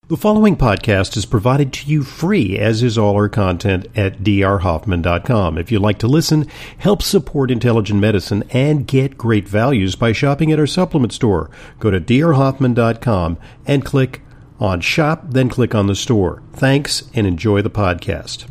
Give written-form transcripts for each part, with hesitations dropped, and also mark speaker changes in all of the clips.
Speaker 1: The following podcast is provided to you free, as is all our content at drhoffman.com. If you'd like to listen, help support intelligent medicine, and get great values by shopping at our supplement store. Go to drhoffman.com and click on Shop, then click on the store. Thanks, and enjoy the podcast.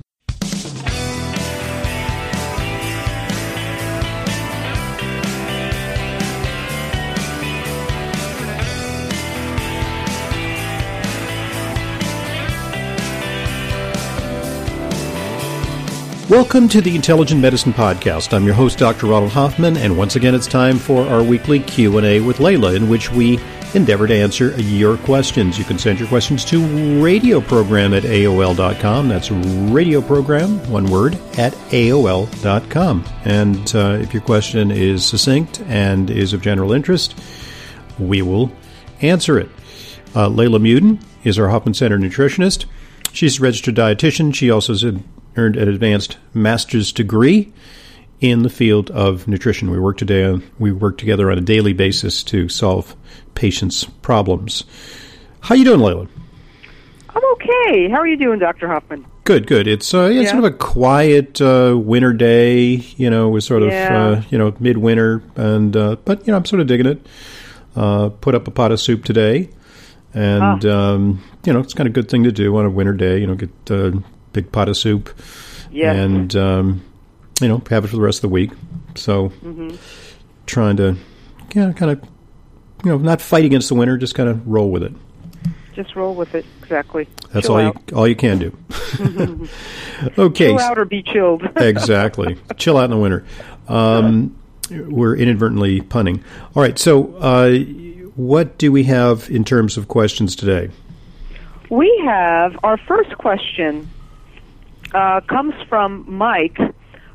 Speaker 1: Welcome to the Intelligent Medicine Podcast. I'm your host, Dr. Ronald Hoffman, and once again it's time for our weekly Q&A with Layla, in which we endeavor to answer your questions. You can send your questions to radioprogram@aol.com. That's radioprogram, one word, at aol.com. And if your question is succinct and is of general interest, we will answer it. Layla Muden is our Hoffman Center nutritionist. She's a registered dietitian. She also has earned an advanced master's degree in the field of nutrition. We work together on a daily basis to solve patients' problems. How you doing, Layla?
Speaker 2: I'm okay. How are you doing, Dr. Hoffman?
Speaker 1: Good. It's sort of a quiet winter day. We're sort of midwinter, and but I'm sort of digging it. Put up a pot of soup today, and it's kind of a good thing to do on a winter day. Get big pot of soup, and have it for the rest of the week. So, trying to, not fight against the winter, just kind of roll with it.
Speaker 2: Just roll with it, exactly.
Speaker 1: That's
Speaker 2: Chill
Speaker 1: all you can do. Okay.
Speaker 2: Chill out or be chilled.
Speaker 1: Exactly. Chill out in the winter. We're inadvertently punning. All right. So, what do we have in terms of questions today?
Speaker 2: We have our first question. Comes from Mike. He's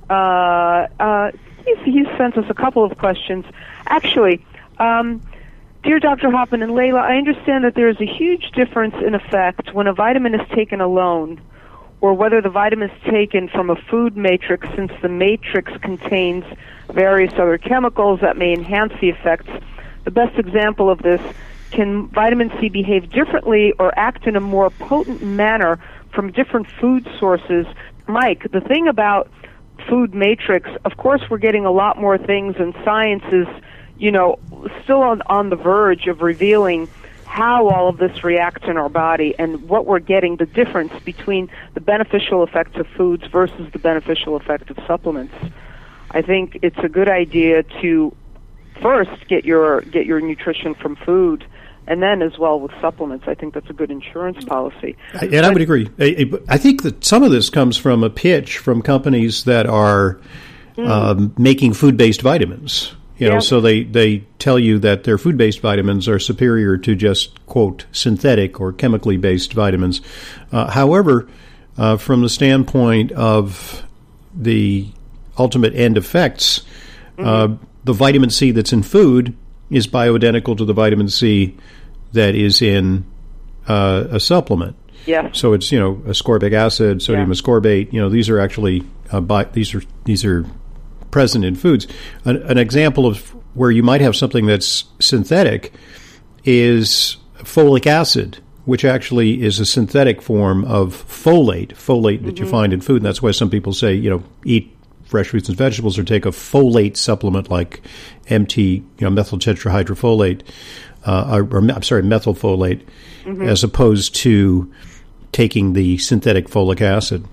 Speaker 2: sent us a couple of questions. Actually, dear Dr. Hoffman and Layla, I understand that there is a huge difference in effect when a vitamin is taken alone or whether the vitamin is taken from a food matrix, since the matrix contains various other chemicals that may enhance the effects. The best example of this, can vitamin C behave differently or act in a more potent manner from different food sources? Mike, the thing about food matrix, of course we're getting a lot more things, and science is, still on the verge of revealing how all of this reacts in our body and what we're getting, the difference between the beneficial effects of foods versus the beneficial effect of supplements. I think it's a good idea to first get your nutrition from food, and then as well with supplements. I think that's a good insurance policy.
Speaker 1: And I would agree. I think that some of this comes from a pitch from companies that are making food-based vitamins. So they tell you that their food-based vitamins are superior to just, quote, synthetic or chemically-based vitamins. However, from the standpoint of the ultimate end effects, the vitamin C that's in food is bioidentical to the vitamin C that is in a supplement.
Speaker 2: Yeah.
Speaker 1: So it's ascorbic acid, sodium ascorbate. These are actually these are present in foods. An example of where you might have something that's synthetic is folic acid, which actually is a synthetic form of folate that you find in food. And that's why some people say eat fresh fruits and vegetables or take a folate supplement like MT, methyl tetrahydrofolate, methylfolate, as opposed to taking the synthetic folic acid.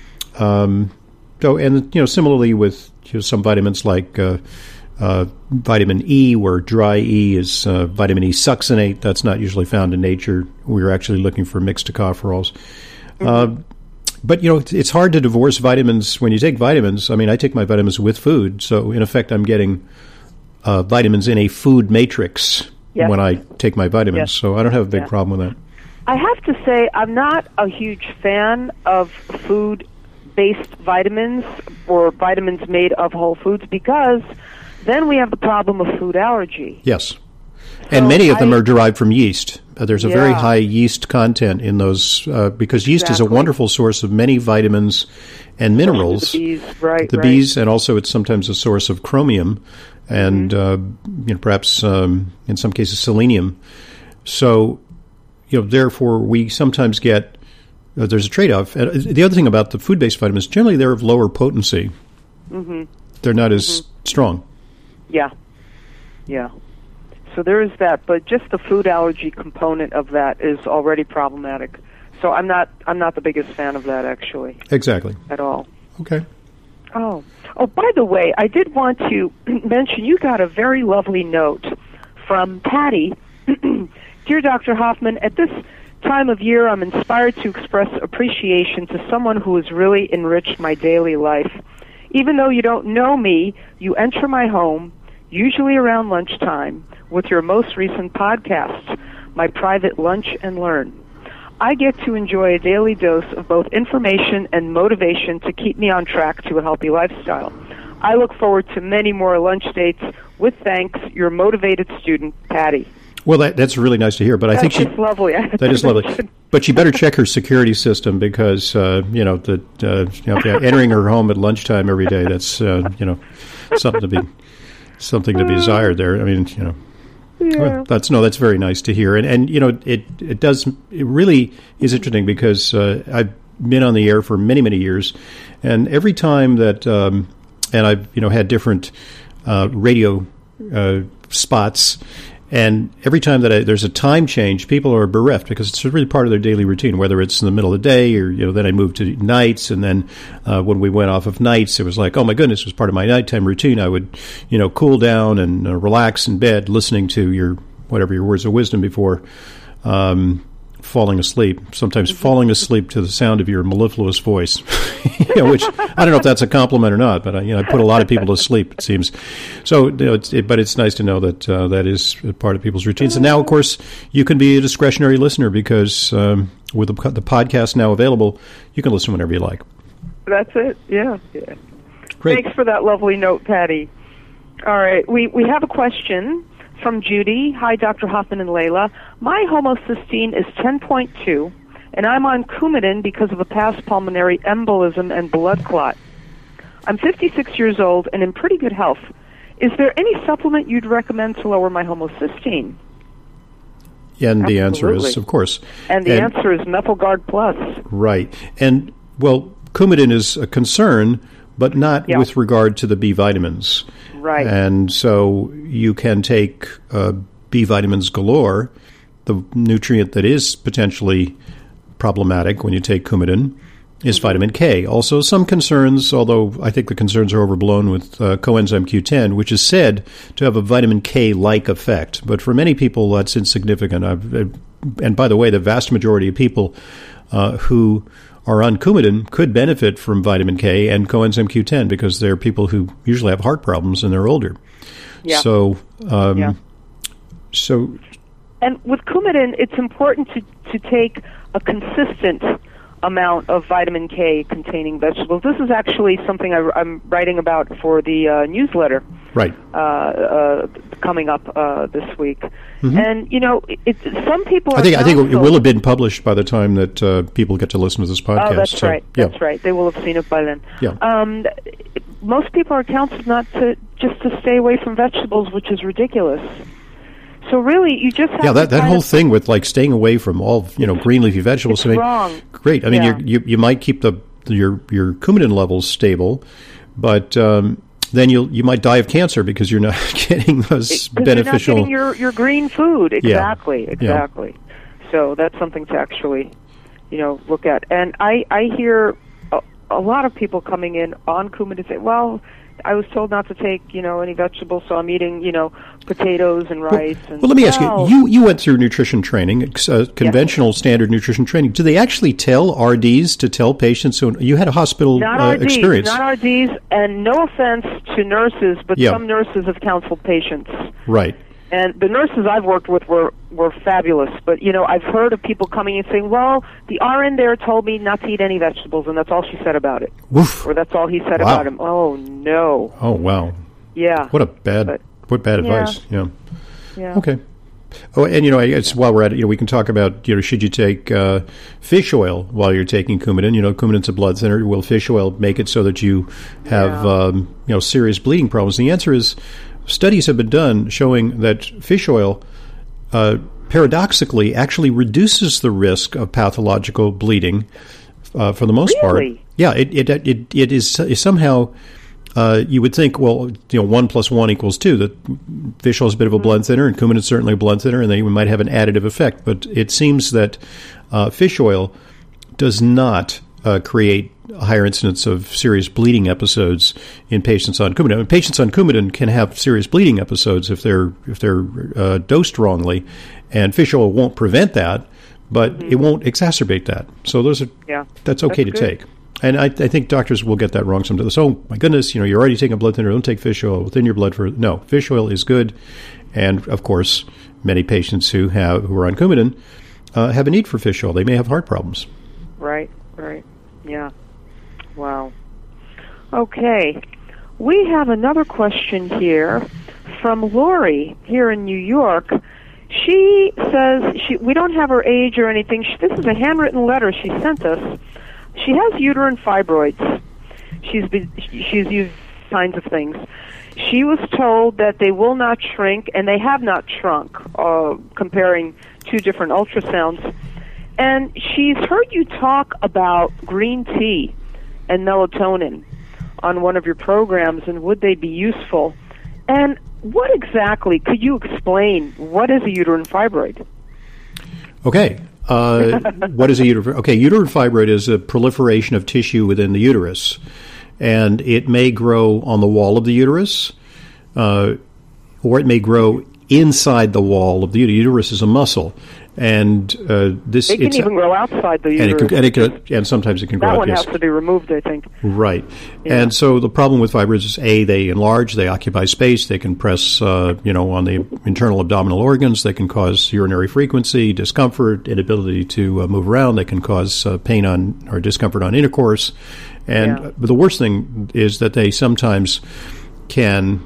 Speaker 1: Similarly with some vitamins like vitamin E, where dry E is vitamin E succinate. That's not usually found in nature. We're actually looking for mixed tocopherols. But, it's hard to divorce vitamins when you take vitamins. I mean, I take my vitamins with food. So, in effect, I'm getting vitamins in a food matrix when I take my vitamins.
Speaker 2: Yes.
Speaker 1: So I don't have a big problem with that.
Speaker 2: I have to say I'm not a huge fan of food-based vitamins or vitamins made of whole foods, because then we have the problem of food allergy.
Speaker 1: Yes. And many of them are derived from yeast. There's a very high yeast content in those because yeast is a wonderful source of many vitamins and minerals.
Speaker 2: The bees, right.
Speaker 1: Bees, and also it's sometimes a source of chromium and perhaps in some cases selenium. So therefore we sometimes get there's a trade-off. The other thing about the food-based vitamins, generally they're of lower potency.
Speaker 2: Mm-hmm.
Speaker 1: They're not as strong.
Speaker 2: Yeah. So there is that, but just the food allergy component of that is already problematic. So I'm not the biggest fan of that, actually.
Speaker 1: Exactly.
Speaker 2: At all.
Speaker 1: Okay.
Speaker 2: Oh, by the way, I did want to mention you got a very lovely note from Patty. Dear Dr. Hoffman, at this time of year, I'm inspired to express appreciation to someone who has really enriched my daily life. Even though you don't know me, you enter my home, usually around lunchtime, with your most recent podcast, my private Lunch and Learn. I get to enjoy a daily dose of both information and motivation to keep me on track to a healthy lifestyle. I look forward to many more lunch dates. With thanks, your motivated student, Patty.
Speaker 1: Well, that's really nice to hear. But I think
Speaker 2: that's lovely.
Speaker 1: That is lovely. But she better check her security system because entering her home at lunchtime every day, that's something to be desired there. I mean,
Speaker 2: Yeah.
Speaker 1: Well, that's very nice to hear, and it really is interesting because I've been on the air for many years, and every time that and I've had different radio spots, and every time that there's a time change, people are bereft because it's really part of their daily routine. Whether it's in the middle of the day or then I moved to nights, and then when we went off of nights, it was like, oh my goodness, it was part of my nighttime routine. I would cool down and relax in bed, listening to your words of wisdom before falling asleep. Sometimes falling asleep to the sound of your mellifluous voice, which I don't know if that's a compliment or not, but I put a lot of people to sleep, it seems. So, but it's nice to know that that is part of people's routines. And now, of course, you can be a discretionary listener because with the podcast now available, you can listen whenever you like.
Speaker 2: That's it. Yeah.
Speaker 1: Great.
Speaker 2: Thanks for that lovely note, Patty. All right, we have a question from Judy. Hi, Dr. Hoffman and Layla. My homocysteine is 10.2, and I'm on Coumadin because of a past pulmonary embolism and blood clot. I'm 56 years old and in pretty good health. Is there any supplement you'd recommend to lower my homocysteine?
Speaker 1: And the answer is, of course.
Speaker 2: And the answer is MethylGuard Plus.
Speaker 1: Right. And, well, Coumadin is a concern, but not with regard to the B vitamins.
Speaker 2: Right.
Speaker 1: And so you can take B vitamins galore, the nutrient that is potentially problematic when you take Coumadin is vitamin K. Also, some concerns, although I think the concerns are overblown with coenzyme Q10, which is said to have a vitamin K-like effect. But for many people, that's insignificant. And by the way, the vast majority of people who are on Coumadin could benefit from vitamin K and coenzyme Q10 because they're people who usually have heart problems and they're older.
Speaker 2: Yeah.
Speaker 1: So,
Speaker 2: and with Coumadin, it's important to take a consistent amount of vitamin K containing vegetables. This is actually something I'm writing about for the newsletter.
Speaker 1: Right.
Speaker 2: Coming up this week.
Speaker 1: Mm-hmm.
Speaker 2: And, some people are...
Speaker 1: I think it will have been published by the time that people get to listen to this podcast.
Speaker 2: Oh, that's right. That's right. They will have seen it by then.
Speaker 1: Yeah.
Speaker 2: Most people are counseled not to stay away from vegetables, which is ridiculous. So really, you just have
Speaker 1: that whole thing with like staying away from all green leafy vegetables.
Speaker 2: It's wrong.
Speaker 1: Great. I mean, you might keep your Coumadin levels stable, but then you might die of cancer because you're not getting those beneficial.
Speaker 2: You're not getting your green food. Exactly.
Speaker 1: Yeah.
Speaker 2: Exactly. Yeah. So that's something to actually look at. And I hear a lot of people coming in on Coumadin say, well, I was told not to take, any vegetables, so I'm eating, potatoes and rice.
Speaker 1: Well, let me ask you. You went through nutrition training, conventional standard nutrition training. Do they actually tell RDs to tell patients who you had a hospital experience?
Speaker 2: Not RDs, and no offense to nurses, but some nurses have counseled patients.
Speaker 1: Right.
Speaker 2: And the nurses I've worked with were fabulous. But, I've heard of people coming and saying, well, the RN there told me not to eat any vegetables, and that's all she said about it.
Speaker 1: Woof.
Speaker 2: Or that's all he said about him. Oh, no.
Speaker 1: Oh, wow.
Speaker 2: Yeah.
Speaker 1: What bad advice. Yeah.
Speaker 2: Yeah.
Speaker 1: Okay. Oh, and, it's, while we're at it, we can talk about, should you take fish oil while you're taking Coumadin? Coumadin's a blood thinner. Will fish oil make it so that you have, serious bleeding problems? And the answer is, studies have been done showing that fish oil paradoxically actually reduces the risk of pathological bleeding for the most part. Yeah, it is somehow. You would think, well, 1 + 1 = 2. That fish oil is a bit of a blood thinner, and cumin is certainly a blood thinner, and they might have an additive effect. But it seems that fish oil does not create a higher incidence of serious bleeding episodes in patients on Coumadin. And patients on Coumadin can have serious bleeding episodes if they're dosed wrongly, and fish oil won't prevent that, but it won't exacerbate that. So that's okay to take. And I think doctors will get that wrong sometimes. Oh, my goodness, you're already taking a blood thinner. Don't take fish oil within your blood. No, fish oil is good. And, of course, many patients who are on Coumadin have a need for fish oil. They may have heart problems.
Speaker 2: Right. Yeah. Wow. Okay. We have another question here from Lori here in New York. She says, we don't have her age or anything. This is a handwritten letter she sent us. She has uterine fibroids. She's used kinds of things. She was told that they will not shrink, and they have not shrunk, comparing two different ultrasounds. And she's heard you talk about green tea and melatonin on one of your programs, and would they be useful? And what exactly, could you explain, what is a uterine fibroid?
Speaker 1: Okay. What is a uterine? Okay, uterine fibroid is a proliferation of tissue within the uterus, and it may grow on the wall of the uterus, or it may grow inside the wall of the uterus. Uterus is a muscle, and this
Speaker 2: it can even grow outside the uterus,
Speaker 1: and sometimes it can grow.
Speaker 2: That one has to be removed, I think.
Speaker 1: Right,
Speaker 2: yeah.
Speaker 1: And so the problem with fibroids is they enlarge, they occupy space, they can press, on the internal abdominal organs, they can cause urinary frequency, discomfort, inability to move around, they can cause pain or discomfort on intercourse, and but the worst thing is that they sometimes can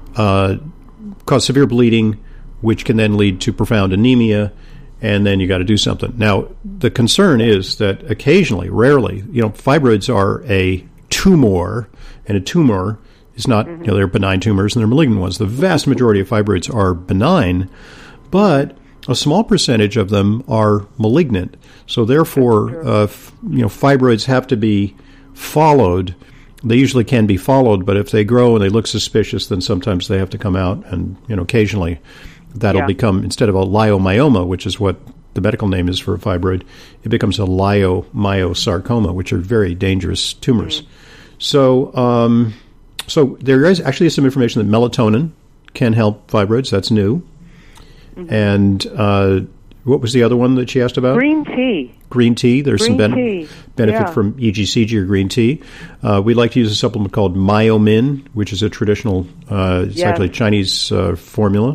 Speaker 1: cause severe bleeding, which can then lead to profound anemia. And then you got to do something. Now, the concern is that occasionally, rarely, fibroids are a tumor, and a tumor is not, there are benign tumors and there are malignant ones. The vast majority of fibroids are benign, but a small percentage of them are malignant. So therefore, fibroids have to be followed. They usually can be followed, but if they grow and they look suspicious, then sometimes they have to come out, and occasionally that'll become, instead of a leiomyoma, which is what the medical name is for a fibroid, it becomes a leiomyosarcoma, which are very dangerous tumors. So there is actually some information that melatonin can help fibroids. That's new. And what was the other one that she asked about?
Speaker 2: Green tea.
Speaker 1: Green tea. There's some benefit from EGCG or green tea. We like to use a supplement called Myomin, which is a traditional, it's actually a Chinese formula.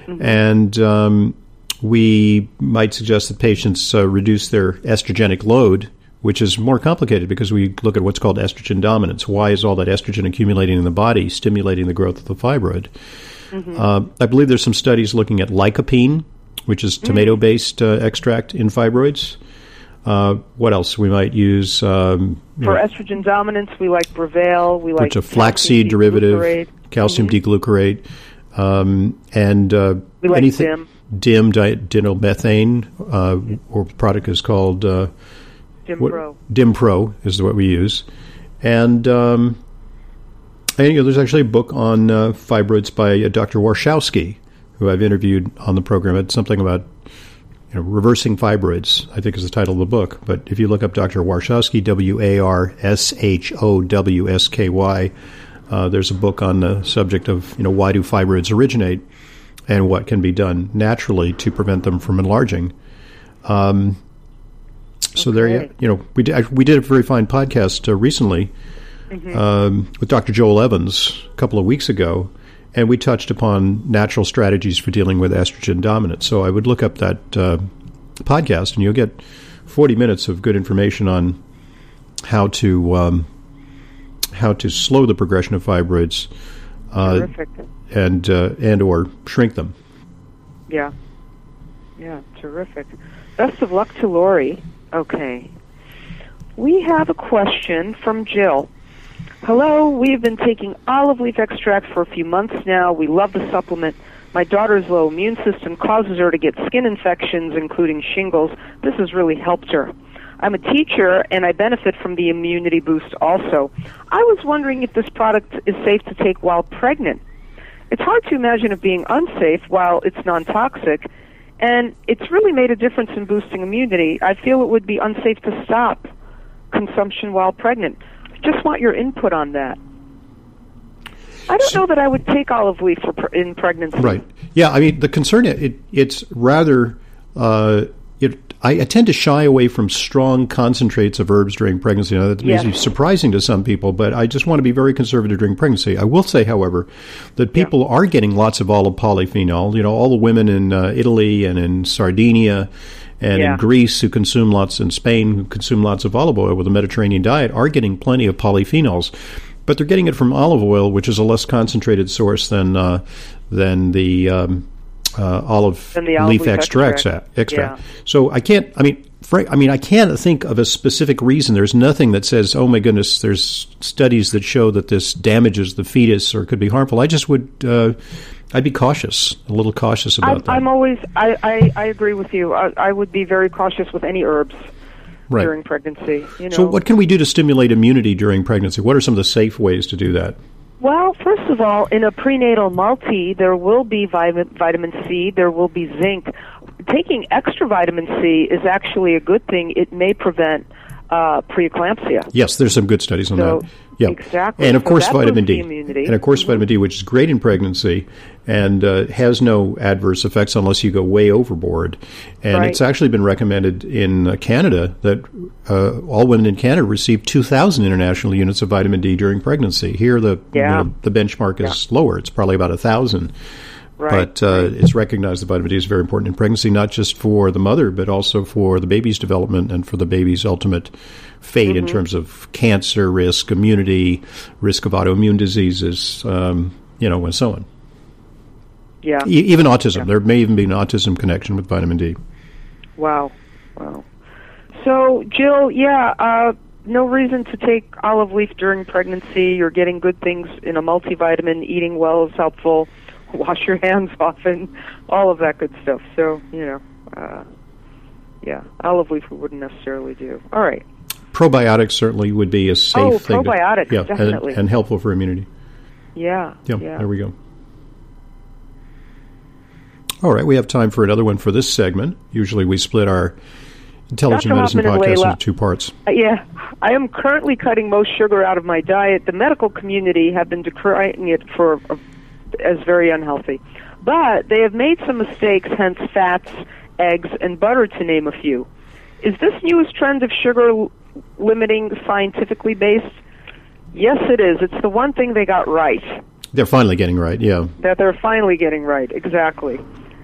Speaker 1: And we might suggest that patients reduce their estrogenic load, which is more complicated because we look at what's called estrogen dominance. Why is all that estrogen accumulating in the body, stimulating the growth of the fibroid? I believe there's some studies looking at lycopene, which is tomato-based extract in fibroids. What else we might use? For
Speaker 2: estrogen dominance, we like Brevale. We like
Speaker 1: a flaxseed derivative, calcium D-glucarate. And
Speaker 2: we like
Speaker 1: anything DIM, dinomethane, or product is called DimPro is what we use, and there's actually a book on fibroids by Dr. Warshawski, who I've interviewed on the program. It's something about reversing fibroids, I think is the title of the book. But if you look up Dr. Warshawski, Warshowsky, there's a book on the subject of why do fibroids originate and what can be done naturally to prevent them from enlarging. So there, we did a very fine podcast recently with Dr. Joel Evans a couple of weeks ago, and we touched upon natural strategies for dealing with estrogen dominance. So I would look up that podcast, and you'll get 40 minutes of good information on how to slow the progression of fibroids, and or shrink them.
Speaker 2: Yeah, terrific. Best of luck to Lori. Okay. We have a question from Jill. Hello, we've been taking olive leaf extract for a few months now. We love the supplement, My daughter's low immune system causes her to get skin infections, including shingles. This has really helped her. I'm a teacher, and I benefit from the immunity boost also. I was wondering if this product is safe to take while pregnant. It's hard to imagine it being unsafe while it's non-toxic, and it's really made a difference in boosting immunity. I feel it would be unsafe to stop consumption while pregnant. I just want your input on that. I don't know that I would take olive leaf in pregnancy.
Speaker 1: Right. Yeah, I mean, the concern, it's rather... I tend to shy away from strong concentrates of herbs during pregnancy. Now, that may be surprising to some people, but I just want to be very conservative during pregnancy. I will say, however, that people are getting lots of olive polyphenol. You know, all the women in Italy and in Sardinia and in Greece who consume lots, in Spain who consume lots of olive oil with a Mediterranean diet are getting plenty of polyphenols. But they're getting it from olive oil, which is a less concentrated source than the olive leaf extract.
Speaker 2: Yeah.
Speaker 1: So I can't think of a specific reason. There's nothing that says, oh my goodness, there's studies that show that this damages the fetus or could be harmful. I just would, I'd be cautious, a little cautious about that.
Speaker 2: I agree with you. I would be very cautious with any herbs during pregnancy. You know.
Speaker 1: So what can we do to stimulate immunity during pregnancy? What are some of the safe ways to do that?
Speaker 2: Well, first of all, in a prenatal multi, there will be vitamin C, there will be zinc. Taking extra vitamin C is actually a good thing. It may prevent preeclampsia.
Speaker 1: Yes, there's some good studies on that. Yeah.
Speaker 2: Exactly.
Speaker 1: And of course, vitamin D.
Speaker 2: Immunity.
Speaker 1: And of course, vitamin D, which is great in pregnancy and has no adverse effects unless you go way overboard. And it's actually been recommended in Canada that all women in Canada receive 2,000 international units of vitamin D during pregnancy. Here, the benchmark is lower. It's probably about 1,000. But it's recognized that vitamin D is very important in pregnancy, not just for the mother, but also for the baby's development and for the baby's ultimate fate in terms of cancer risk, immunity, risk of autoimmune diseases, and so on.
Speaker 2: Yeah.
Speaker 1: Even autism. Yeah. There may even be an autism connection with vitamin D.
Speaker 2: Wow. So, Jill, no reason to take olive leaf during pregnancy. You're getting good things in a multivitamin. Eating well is helpful. Wash your hands often, all of that good stuff. So, olive leaf we wouldn't necessarily do. All right.
Speaker 1: Probiotics certainly would be a safe thing.
Speaker 2: Probiotics, definitely.
Speaker 1: And helpful for immunity.
Speaker 2: Yeah.
Speaker 1: There we go. All right, we have time for another one for this segment. Usually we split our Intelligent Medicine podcast into two parts.
Speaker 2: I am currently cutting most sugar out of my diet. The medical community have been decrying it as very unhealthy. But they have made some mistakes, hence fats, eggs, and butter, to name a few. Is this newest trend of sugar limiting scientifically based? Yes, it is. It's the one thing they got right.
Speaker 1: They're finally getting right, yeah.
Speaker 2: That they're finally getting right, exactly.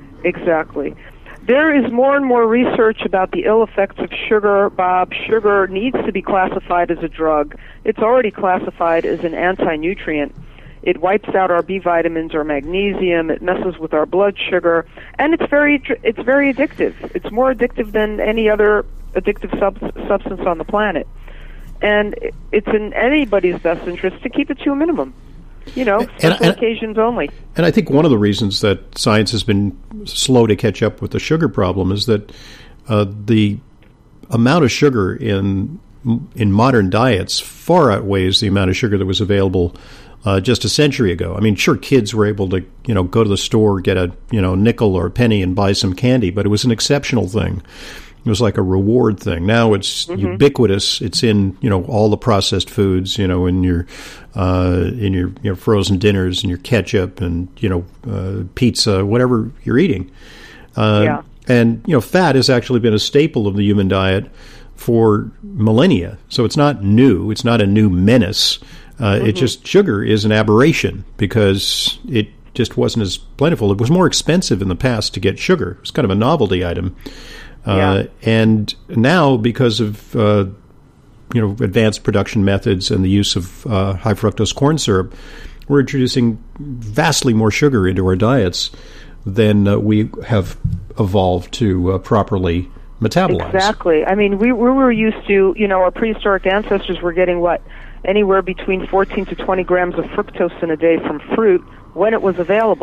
Speaker 2: There is more and more research about the ill effects of sugar, Bob. Sugar needs to be classified as a drug. It's already classified as an anti-nutrient. It wipes out our B vitamins or magnesium. It messes with our blood sugar, and it's very addictive. It's more addictive than any other addictive substance on the planet. And it's in anybody's best interest to keep it to a minimum. Special occasions only.
Speaker 1: And I think one of the reasons that science has been slow to catch up with the sugar problem is that the amount of sugar in modern diets far outweighs the amount of sugar that was available just a century ago. I mean, sure, kids were able to, go to the store, get a, nickel or a penny and buy some candy, but it was an exceptional thing. It was like a reward thing. Now it's ubiquitous. It's in, all the processed foods, in your frozen dinners and your ketchup and, pizza, whatever you're eating. And, fat has actually been a staple of the human diet for millennia. So it's not new. It's not a new menace. It just, sugar is an aberration because it just wasn't as plentiful. It was more expensive in the past to get sugar. It was kind of a novelty item. And now, because of advanced production methods and the use of high fructose corn syrup, we're introducing vastly more sugar into our diets than we have evolved to properly metabolize.
Speaker 2: Exactly. I mean, we were used to, our prehistoric ancestors were getting anywhere between 14 to 20 grams of fructose in a day from fruit when it was available.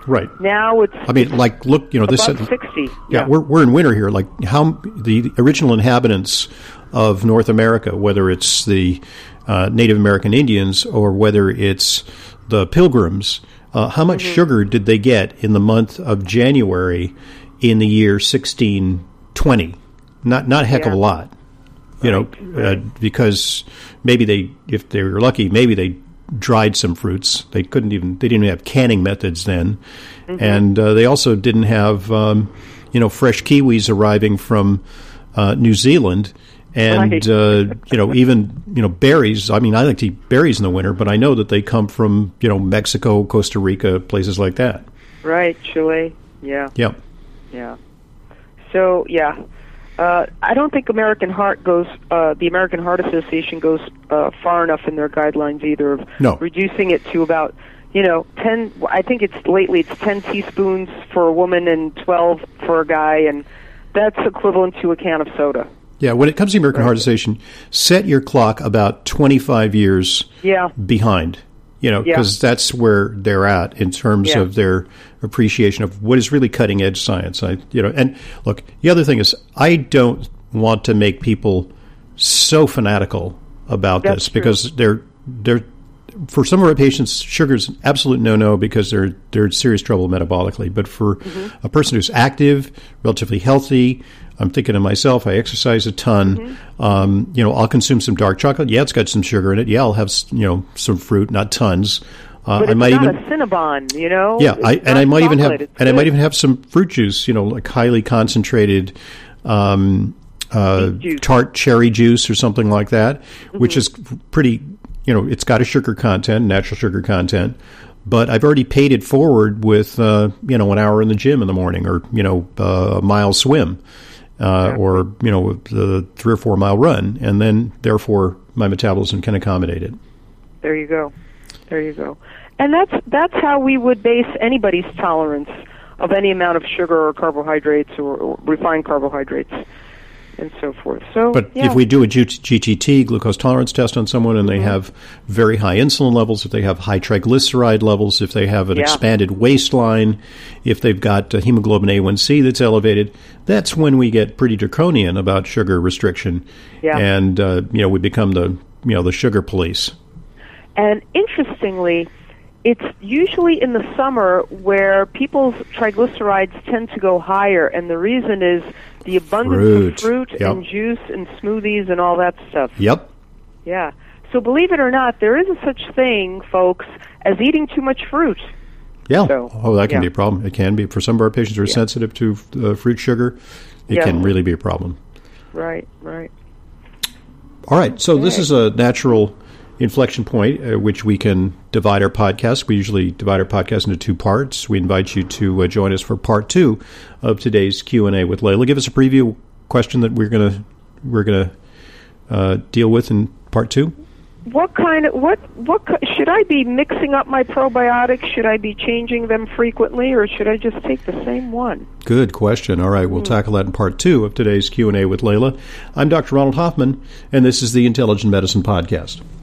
Speaker 1: Right.
Speaker 2: Now it's.
Speaker 1: I mean, like, look, this
Speaker 2: 60.
Speaker 1: Yeah, we're in winter here. Like, how the original inhabitants of North America, whether it's the Native American Indians or whether it's the Pilgrims, how much sugar did they get in the month of January in the year 1620? Not a heck of a lot, because maybe if they were lucky, maybe they dried some fruits. They didn't even have canning methods then, and they also didn't have fresh kiwis arriving from New Zealand. And, even, berries. I mean, I like to eat berries in the winter, but I know that they come from, Mexico, Costa Rica, places like that.
Speaker 2: Right, Chile, yeah.
Speaker 1: Yep.
Speaker 2: Yeah. So, yeah. I don't think the American Heart Association goes far enough in their guidelines either of reducing it to about, 10, I think it's 10 teaspoons for a woman and 12 for a guy, and that's equivalent to a can of soda.
Speaker 1: Yeah, when it comes to the American Heart Association, set your clock about 25 years behind, because that's where they're at in terms of their appreciation of what is really cutting-edge science. And look, the other thing is I don't want to make people so fanatical about this because they're for some of our patients, sugar's an absolute no-no because they're in serious trouble metabolically. But for a person who's active, relatively healthy, I'm thinking of myself. I exercise a ton. I'll consume some dark chocolate. Yeah, it's got some sugar in it. Yeah, I'll have some fruit, not tons.
Speaker 2: But it's not a Cinnabon,
Speaker 1: Yeah, I might even have some fruit juice. Like highly concentrated tart cherry juice or something like that, which is pretty. It's got a sugar content, natural sugar content. But I've already paid it forward with an hour in the gym in the morning, or a mile swim. Or the 3 or 4 mile run, and then therefore my metabolism can accommodate it.
Speaker 2: There you go, and that's how we would base anybody's tolerance of any amount of sugar or carbohydrates or refined carbohydrates and so forth. So,
Speaker 1: but if we do a GTT, glucose tolerance test on someone, and they have very high insulin levels, if they have high triglyceride levels, if they have an expanded waistline, if they've got hemoglobin A1C that's elevated, that's when we get pretty draconian about sugar restriction, and we become the sugar police. And
Speaker 2: interestingly, it's usually in the summer where people's triglycerides tend to go higher, and the reason is the abundance of fruit and juice and smoothies and all that stuff.
Speaker 1: Yep.
Speaker 2: Yeah. So believe it or not, there is a such thing, folks, as eating too much fruit.
Speaker 1: Yeah. So, that can be a problem. It can be. For some of our patients who are sensitive to fruit sugar, it can really be a problem.
Speaker 2: Right.
Speaker 1: All right. So this is a natural inflection point at which we can divide our podcast. We usually divide our podcast into 2 parts. We invite you to join us for part 2 of today's Q&A with Layla. Give us a preview question that we're gonna deal with in part 2.
Speaker 2: What should I be mixing up my probiotics? Should I be changing them frequently, or should I just take the same one?
Speaker 1: Good question. All right, we'll tackle that in part 2 of today's Q&A with Layla. I'm Dr. Ronald Hoffman, and this is the Intelligent Medicine Podcast.